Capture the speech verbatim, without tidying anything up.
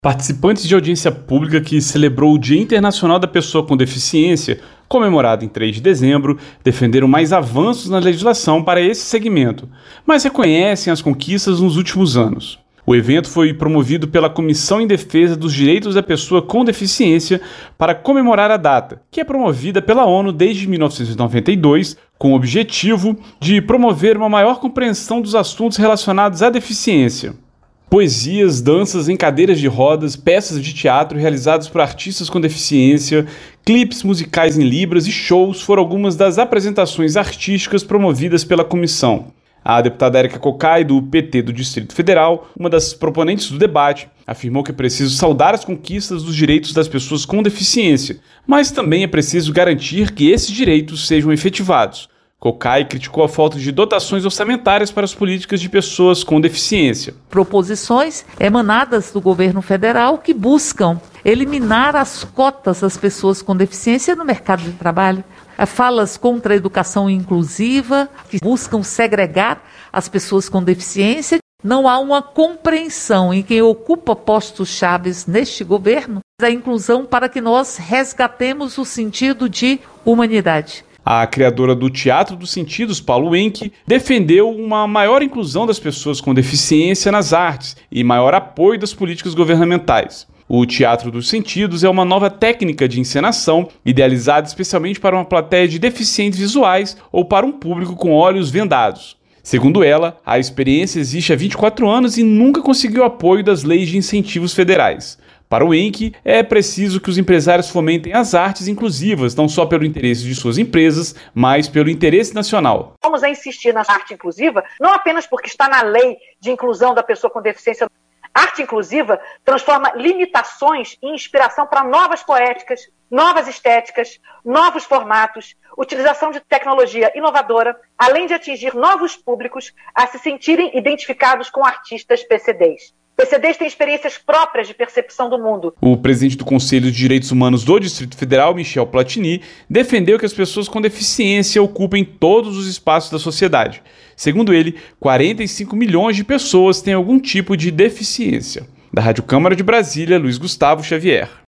Participantes de audiência pública que celebrou o Dia Internacional da Pessoa com Deficiência, comemorado em três de dezembro, defenderam mais avanços na legislação para esse segmento, mas reconhecem as conquistas nos últimos anos. O evento foi promovido pela Comissão em Defesa dos Direitos da Pessoa com Deficiência para comemorar a data, que é promovida pela ONU desde mil novecentos e noventa e dois, com o objetivo de promover uma maior compreensão dos assuntos relacionados à deficiência. Poesias, danças em cadeiras de rodas, peças de teatro realizadas por artistas com deficiência, clipes musicais em libras e shows foram algumas das apresentações artísticas promovidas pela comissão. A deputada Érica Cocai, do P T do Distrito Federal, uma das proponentes do debate, afirmou que é preciso saudar as conquistas dos direitos das pessoas com deficiência, mas também é preciso garantir que esses direitos sejam efetivados. Cocai criticou a falta de dotações orçamentárias para as políticas de pessoas com deficiência. Proposições emanadas do governo federal que buscam eliminar as cotas das pessoas com deficiência no mercado de trabalho. Falas contra a educação inclusiva, que buscam segregar as pessoas com deficiência. Não há uma compreensão em quem ocupa postos chaves neste governo da inclusão para que nós resgatemos o sentido de humanidade. A criadora do Teatro dos Sentidos, Paulo Henke, defendeu uma maior inclusão das pessoas com deficiência nas artes e maior apoio das políticas governamentais. O Teatro dos Sentidos é uma nova técnica de encenação idealizada especialmente para uma plateia de deficientes visuais ou para um público com olhos vendados. Segundo ela, a experiência existe há vinte e quatro anos e nunca conseguiu apoio das leis de incentivos federais. Para o Henke, é preciso que os empresários fomentem as artes inclusivas, não só pelo interesse de suas empresas, mas pelo interesse nacional. Vamos a insistir na arte inclusiva, não apenas porque está na lei de inclusão da pessoa com deficiência. Arte inclusiva transforma limitações em inspiração para novas poéticas, novas estéticas, novos formatos, utilização de tecnologia inovadora, além de atingir novos públicos a se sentirem identificados com artistas P C Ds. P C Ds têm experiências próprias de percepção do mundo. O presidente do Conselho de Direitos Humanos do Distrito Federal, Michel Platini, defendeu que as pessoas com deficiência ocupem todos os espaços da sociedade. Segundo ele, quarenta e cinco milhões de pessoas têm algum tipo de deficiência. Da Rádio Câmara de Brasília, Luiz Gustavo Xavier.